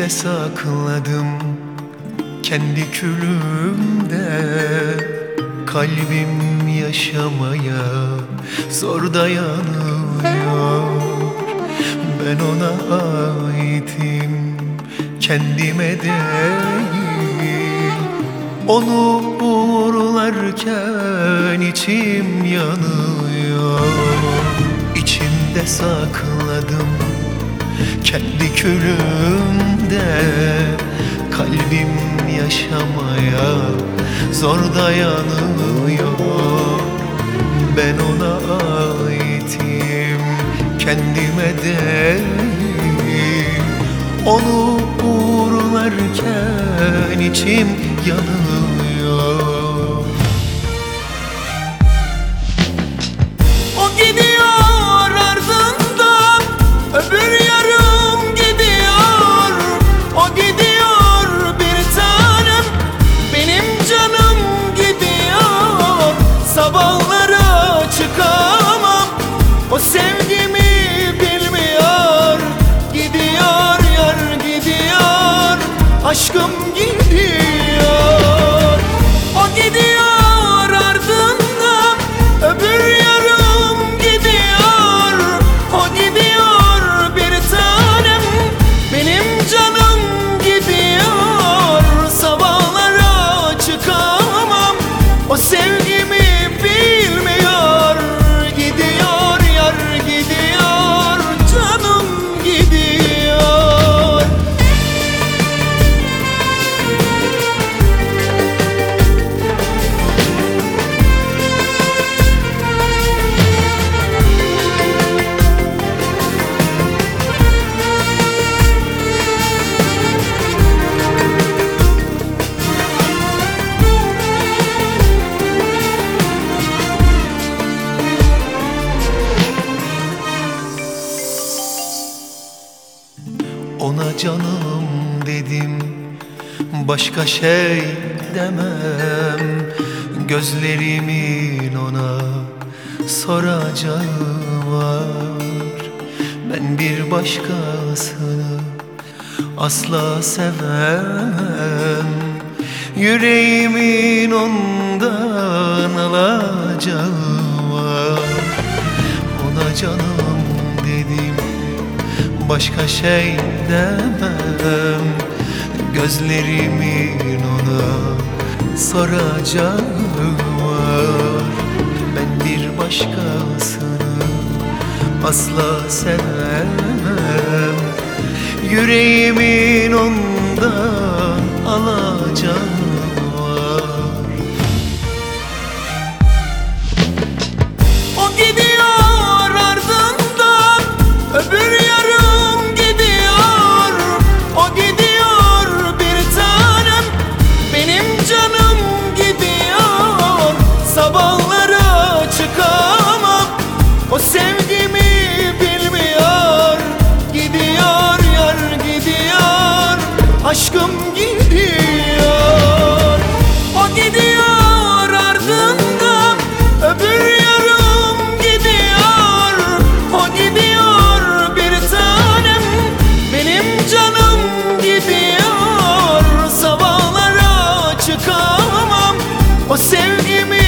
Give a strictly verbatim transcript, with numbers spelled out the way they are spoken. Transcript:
İçimde sakladım kendi külümde, kalbim yaşamaya zor dayanıyor. Ben ona aitim, kendime değil. Onu uğurlarken içim yanıyor. İçimde sakladım kendi külümde, kalbim yaşamaya zor dayanıyor. Ben ona aitim, kendime değil. Onu uğurlarken içim yanıyor. O gidiyor ardından öbür yarım gidiyor. O gidiyor bir tanem, benim canım gidiyor. Sabahlara çıkamam, o sevgimi bilmiyor. Gidiyor yar gidiyor, aşkım gidiyor. O gidiyor ardından öbür yarım gidiyor. O gidiyor bir tanem, benim canım gidiyor. Sabahlara çıkamam, o sevgimi bilmiyor. Gidiyor yar gidiyor, canım gidiyor. Ona canım dedim, başka şey demem. Gözlerimin ona soracağı var. Ben bir başkasını asla sevemem. Yüreğimin ondan alacağı var. Ona canım dedim, başka şey demem. Gözlerimin ona soracağı var. Ben bir başkasını asla sevmem. Yüreğimin ondan alacağı var. O gidiyor ardından öbür yarım gidiyor. O gidiyor bir tanem, benim canım gidiyor. Sabahlara çıkamam, o sevgimi bilmiyor. Gidiyor yar gidiyor, aşkım gidiyor. O gidiyor ardından öbür yarım gidiyor. O gidiyor bir tanem, benim canım gidiyor. Sabahlara çıkamam, o sevgimi